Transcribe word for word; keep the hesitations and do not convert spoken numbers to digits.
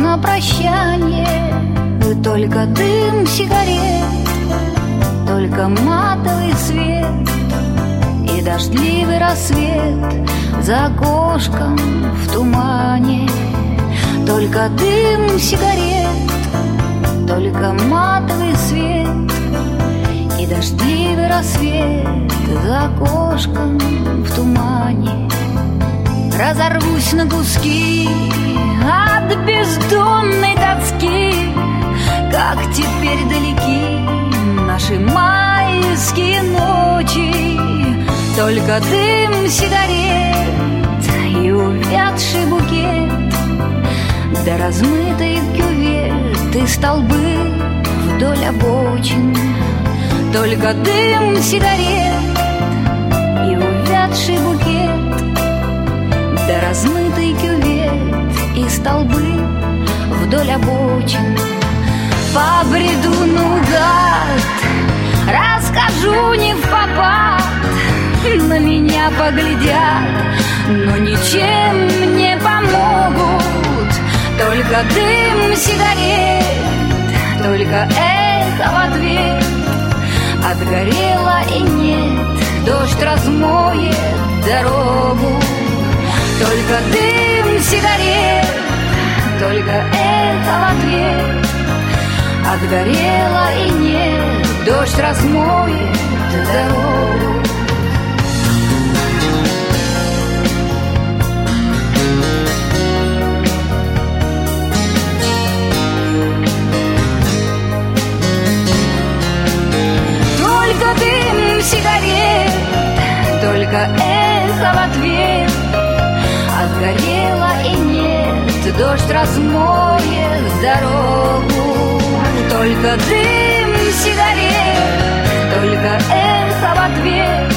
на прощание, только дым сигарет, только матовый свет и дождливый рассвет за окошком в тумане. Только дым сигарет, только матовый свет и дождливый рассвет за окошком в тумане. Разорвусь на куски от бездонной тоски, как теперь далеки наши майские ночи. Только дым сигарет и увядший букет, да размытые кюветы, столбы вдоль обочин. Только дым сигарет и увядший букет, да размытый кювет и столбы вдоль обочин. Побреду наугад, расскажу не впопад, на меня поглядят, но ничем не помогут. Только дым сигарет, только эхо в ответ. Отгорело и нет, дождь размоет дорогу. Только дым сигарет, только эхо в ответ. Отгорело и нет, дождь размоет дорогу. Только дым сигарет, только эхо в ответ. Отгорело и нет, дождь размоет дорогу. Только дым сигарет, только эхо в ответ.